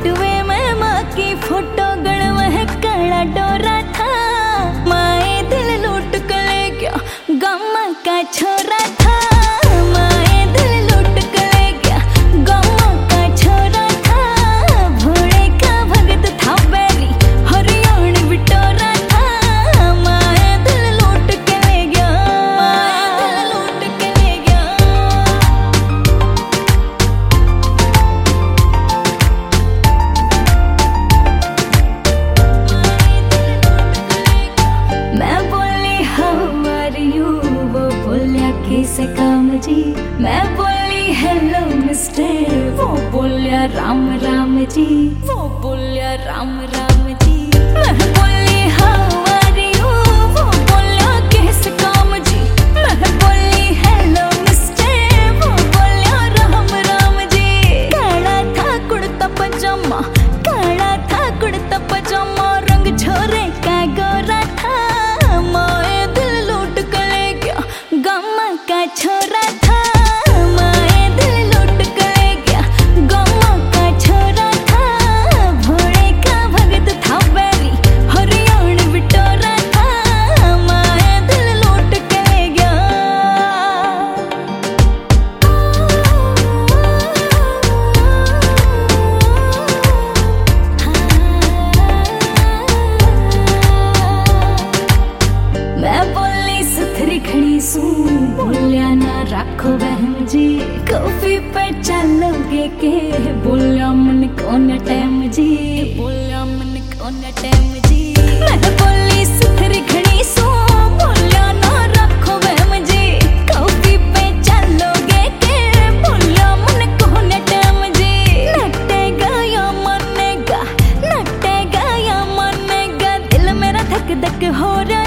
बटुए में माँ की फोटो गड़वा काला डोरा था। माए दिल लूट कर ले गया गम्मा का छोरा था। माए दिल लूट कर ले गया गम्मा का छोरा था। भोले का भगत था बैरी हरियाणी बिटोरा था। माए दिल लूट के ले गया, माए दिल लूट के ले गया। मैं बोली हाउ आर यू, वो बोलिया कैसे काम जी। मैं बोली हेलो मिस्टर, वो बोलिया राम राम जी। वो बोलिया राम राम जी। मैं बोली हाउ आर यू, वो बोलिया कैसे काम जी। मैं बोली हेलो मिस्टर, वो बोलिया राम राम जी। काला था कुर्ता पजामा, काला था कुर्ता पजामा, रंग छोरे का गोरा था। माए दिल लूट कर ले गया गम्मा का छोरा था। माए दिल लूट कर ले गया गम्मा का छोरा था। भोले का भगत था बैरी हरियाणी बिटोरा था। माए दिल लूट के ले गया। मैं बोली सुथरी खड़ी सू, बोलिया ना राखो बहन जी। कॉफी पे चलोगे के, बोलिया मन कौन टाइम जी। बोलिया मन कौन टाइम जी। मैं बोली सुथरी खड़ी सू, बोलिया ना राखो बहन जी। कॉफी पे चलोगे के, बोलिया मन कौन टाइम जी। नटेगा या मनेगा, नटेगा या मनेगा, दिल मेरा धक धक हो रहा